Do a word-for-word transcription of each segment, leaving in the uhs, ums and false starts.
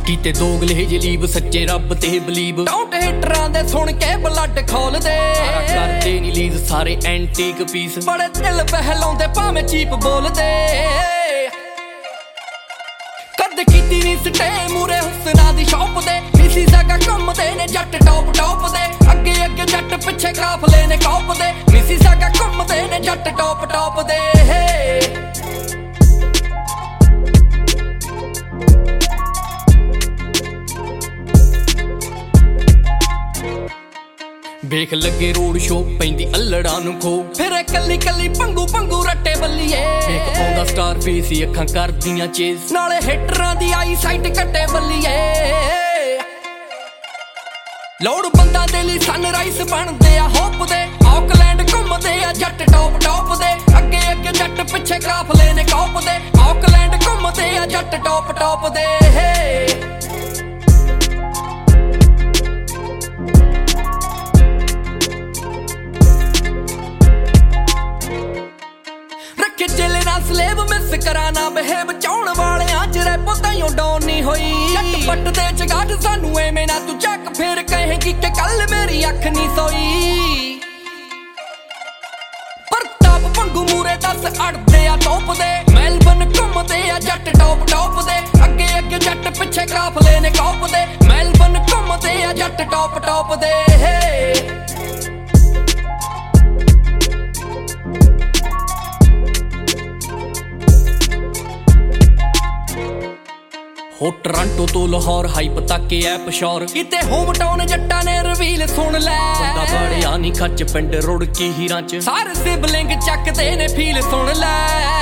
ਕੀਤੇ ਦੋਗਲੇ ਜਲੀਬ ਸੱਚੇ ਰੱਬ ਤੇ ਬਲੀਵ ਟੌਂਟ ਹਿੱਟਰਾਂ ਦੇ ਸੁਣ ਕੇ ਬਲੱਡ ਖੋਲਦੇ ਕਰਦੇ ਨੀ ਲੀਜ਼ ਸਾਰੇ ਐਂਟੀਕ ਪੀਸ ਬੜੇ ਦਿਲ ਬਹਿਲਾਉਂਦੇ ਭਾਵੇਂ ਚੀਪ ਬੋਲਦੇ ਕਦ ਕੀਤੀ ਨੀ ਸਟੇ ਮੂਰੇ ਹੁਸਨਾ ਦੀ ਸ਼ੌਪ ਦੇ ਮਿਸੀ ਸਾਗਾ ਘੁੰਮਦੇ ਨੇ ਜੱਟ ਟੌਪ ਟੌਪ ਦੇ ਅੱਗੇ ਅੱਗੇ ਜੱਟ ਪਿੱਛੇ ਕਾਫਲੇ ਨੇ ਕੌਪ ਦੇ ਮਿਸੀ ਸਾਗਾ ਘੁੰਮਦੇ ਨੇ ਜੱਟ ਟੌਪ ਟੌਪ ਦੇ ਵੇਖ ਲੱਗੇ ਰੋਡ ਸ਼ੋ ਪੈਂਦੀ ਅਲੜਾਂ ਨੂੰ ਖੋ ਫਿਰ ਕੱਲੀ ਕੱਲੀ ਪੰਗੂ ਪੰਗੂ ਰੱਟੇ ਬੱਲੀਏ ਵੇਖ ਆਉਂਦਾ ਸਟਾਰ ਫੇਸ ਹੀ ਅੱਖਾਂ ਕਰਦੀਆਂ ਚੇਸ ਨਾਲੇ ਹਿੱਟਰਾਂ ਦੀ ਆਈ ਸਾਈਟ ਕੱਟੇ ਬੱਲੀਏ ਲੋੜ ਬੰਦਾ ਦੇ ਲਈ ਸਨਰਾਈਜ਼ ਬਣਦੇ ਆ ਹੋਪ ਦੇ ਆਕਲੈਂਡ ਘੁੰਮਦੇ ਆ ਜੱਟ ਟੌਪ ਟੌਪ ਦੇ ਅੱਗੇ ਅੱਗੇ ਜੱਟ ਪਿੱਛੇ ਕਾਫਲੇ ਨੇ ਕੌਪ ਦੇ ਆਕਲੈਂਡ ਘੁੰਮਦੇ ਆ ਜੱਟ ਟੌਪ ਟੌਪ ਦੇ ਚਿੱਲੇ ਨਾਲ ਸਲੇਵ ਮਿਸ ਕਰਾਣਾ ਬਿਹੇਵ ਚਾਉਣ ਵਾਲਿਆਂ ਚ ਰੈਪੋ ਤਾਈਓ ਡਾਊਨ ਨਹੀਂ ਹੋਈ ਜੱਟ ਪੱਟ ਦੇ ਚਗਾਟ ਸਾਨੂੰ ਐਵੇਂ ਨਾ ਤੂੰ ਚੱਕ ਫੇਰ ਕਹੇਗੀ ਕਿ ਕੱਲ ਮੇਰੀ ਅੱਖ ਨਹੀਂ ਸੋਈ ਪ੍ਰਤਾਪ ਪੰਗੂ ਮੂਰੇ ਦੱਸ ਅੜਦੇ ਆ ਟੋਪ ਦੇ ਮੈਲਬਨ ਘੁੰਮਦੇ ਆ ਜੱਟ ਟੌਪ ਟੌਪ ਦੇ ਅੱਗੇ ਅੱਗੇ ਜੱਟ ਪਿੱਛੇ ਕਾਫਲੇ ਨੇ ਕੌਪ ਦੇ ਮੈਲਬਨ ਘੁੰਮਦੇ ਆ ਜੱਟ ਟੌਪ ਟੌਪ ਦੇ ਹੋ ਟੋਰਾਂਟੋ ਤੋਂ ਲਾਹੌਰ ਹਾਈਪ ਤੱਕ ਐ ਪਸ਼ੌਰ ਕਿਤੇ ਹੋਮ ਟਾਊਨ ਜੱਟਾਂ ਨੇ ਰਿਵੀਲ ਸੁਣ ਲੈ ਬੰਦਾ ਬੜਿਆ ਨੀ ਖੱਚ ਪਿੰਡ ਰੁੜ ਕੀ ਹੀਰਾਂ ਚ ਸਾਰੇ ਸਿਬਲਿੰਗ ਚੱਕਦੇ ਨੇ ਫੀਲ ਸੁਣ ਲੈ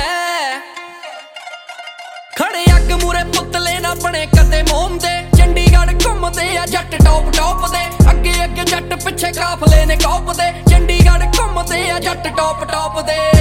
ਖੜੇ ਅੱਗ ਮੂਰੇ ਪੁਤਲੇ ਨਾ ਬਣੇ ਕਦੇ ਮੋਮ ਦੇ ਚੰਡੀਗੜ੍ਹ ਘੁੰਮਦੇ ਆ ਜੱਟ ਟੌਪ ਟੌਪ ਦੇ ਅੱਗੇ ਅੱਗੇ ਜੱਟ ਪਿੱਛੇ ਕਾਫਲੇ ਨੇ ਕੌਪ ਦੇ ਚੰਡੀਗੜ੍ਹ ਘੁੰਮਦੇ ਆ ਜੱਟ ਟੌਪ ਟੌਪ ਦੇ